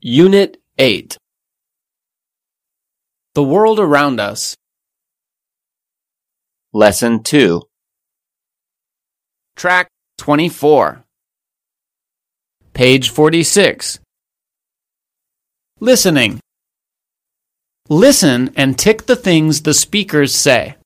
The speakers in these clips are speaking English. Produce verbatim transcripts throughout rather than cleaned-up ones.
Unit eight. The world around us. Lesson two. Track twenty-four. Page forty-six. Listening. Listen and tick the things the speakers say.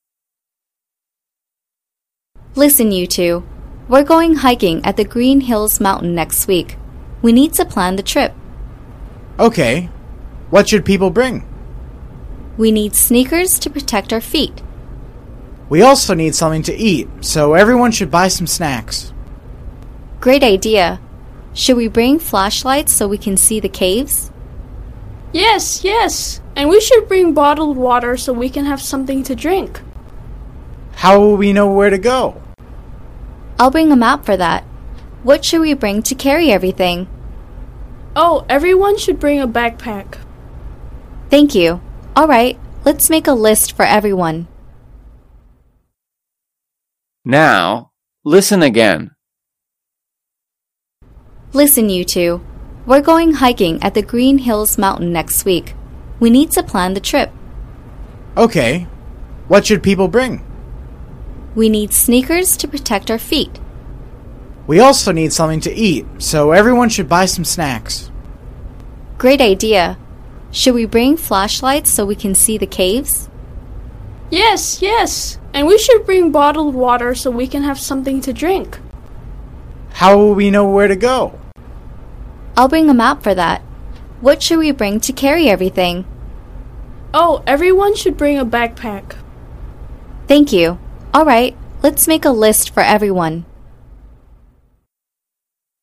Listen, you two. We're going hiking at the Green Hills Mountain next week. We need to plan the trip. Okay. What should people bring? We need sneakers to protect our feet. We also need something to eat, so everyone should buy some snacks. Great idea. Should we bring flashlights so we can see the caves? Yes, yes. And we should bring bottled water so we can have something to drink. How will we know where to go? I'll bring a map for that. What should we bring to carry everything? Oh, everyone should bring a backpack. Thank you. All right, let's make a list for everyone. Now, listen again. Listen, you two. We're going hiking at the Green Hills Mountain next week. We need to plan the trip. Okay. What should people bring? We need sneakers to protect our feet. We also need something to eat, so everyone should buy some snacks. Great idea. Should we bring flashlights so we can see the caves? Yes, yes. And we should bring bottled water so we can have something to drink. How will we know where to go? I'll bring a map for that. What should we bring to carry everything? Oh, everyone should bring a backpack. Thank you. All right, let's make a list for everyone.